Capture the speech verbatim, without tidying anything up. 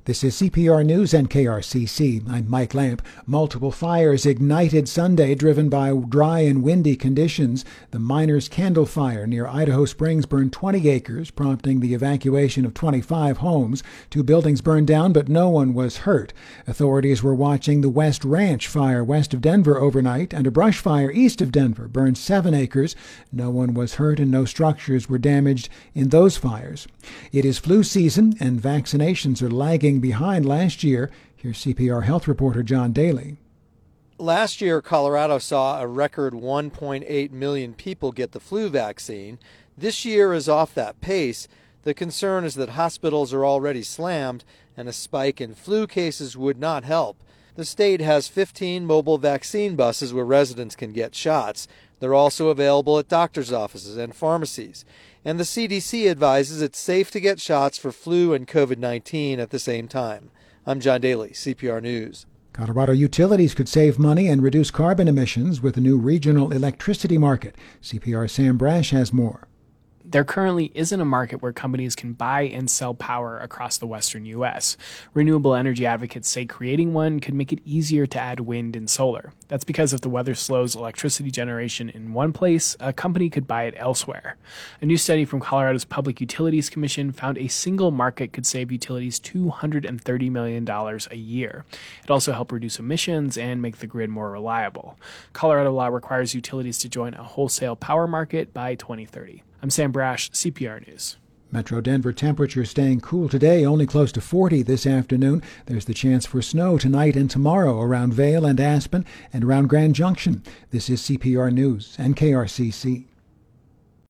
This is C P R News and K R C C. I'm Mike Lamp. Multiple fires ignited Sunday, driven by dry and windy conditions. The Miners Candle Fire near Idaho Springs burned twenty acres, prompting the evacuation of twenty-five homes. Two buildings burned down, but no one was hurt. Authorities were watching the West Ranch Fire west of Denver overnight, and a brush fire east of Denver burned seven acres. No one was hurt and no structures were damaged in those fires. It is flu season, and vaccinations are lagging behind last year. Here's C P R health reporter John Daly. Last year, Colorado saw a record one point eight million people get the flu vaccine. This year is off that pace. The concern is that hospitals are already slammed, and a spike in flu cases would not help. The state has fifteen mobile vaccine buses where residents can get shots. They're also available at doctors' offices and pharmacies. And the C D C advises it's safe to get shots for flu and COVID nineteen at the same time. I'm John Daly, C P R News. Colorado utilities could save money and reduce carbon emissions with a new regional electricity market. C P R's Sam Brash has more. There currently isn't a market where companies can buy and sell power across the western U S. Renewable energy advocates say creating one could make it easier to add wind and solar. That's because if the weather slows electricity generation in one place, a company could buy it elsewhere. A new study from Colorado's Public Utilities Commission found a single market could save utilities two hundred thirty million dollars a year. It also helped reduce emissions and make the grid more reliable. Colorado law requires utilities to join a wholesale power market by twenty thirty. I'm Sam Brash, C P R News. Metro Denver temperatures staying cool today, only close to forty this afternoon. There's the chance for snow tonight and tomorrow around Vail and Aspen and around Grand Junction. This is C P R News and K R C C.